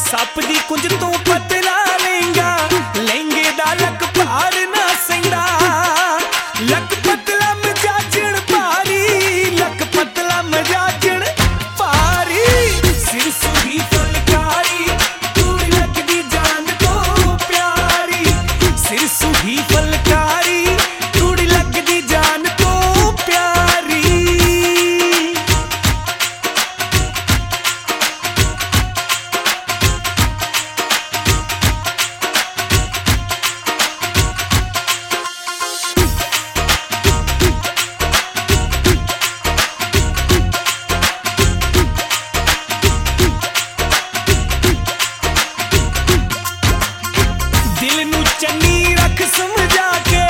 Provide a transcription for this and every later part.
सप दी कुंज तू पतला लेंगा, लहंगे दा लक पार ना सेंदा। लक पतला मजाजण पारी, लक पतला मजाजण पारी। सिर सुही फलकारी तूड़ी लगदी जान तो प्यारी। सिर सुही फलकारी तूड़ी लगदी जान तो प्यारी। दिल नू चन्नी रख समझा के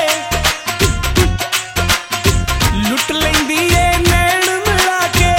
लुट लेंदी ए नैन मिला के।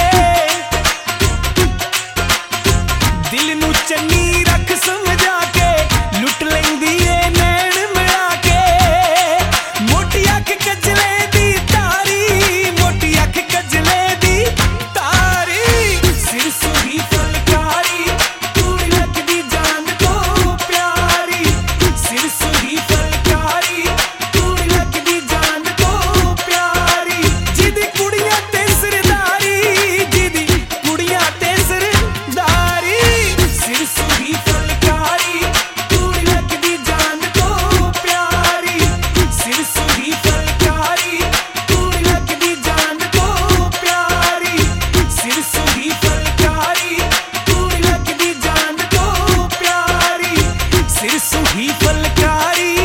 दिल नू चन्नी रख समझा के लुट लेंदी ए नैन मिला के। मोटी अख कजले दी तारी, मोटी अख कजले दी तारी। सिर सुही फलकारी तूड़ी लगदी जान तो प्यारी। सिर सुही फलकारी तूड़ी लगदी जान तो प्यारी। जिदी कुड़ियां ते सरदारी, जिदी कुड़ियां ते सरदारी। सिर सुही फलकारी तूड़ी लगदी जान तो प्यारी। सिर सुही फलकारी तूड़ी लगदी जान तो प्यारी। सिर सुही फलकारी तूड़ी लगदी जान तो प्यारी। सिर सुही फलकारी।